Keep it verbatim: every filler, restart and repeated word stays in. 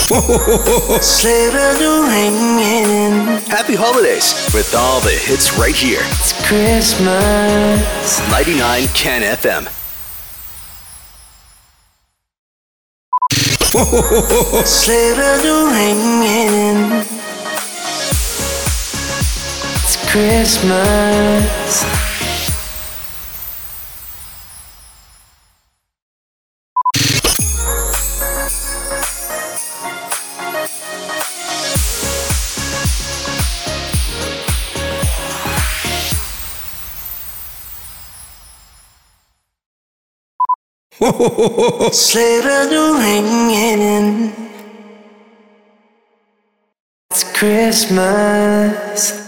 Sleigh bells are ringing. Happy holidays with all the hits right here. It's Christmas. ninety-nine Ken F M. Sleigh bells are ringing. It's Christmas. Sleigh bells are ringing. It's Christmas.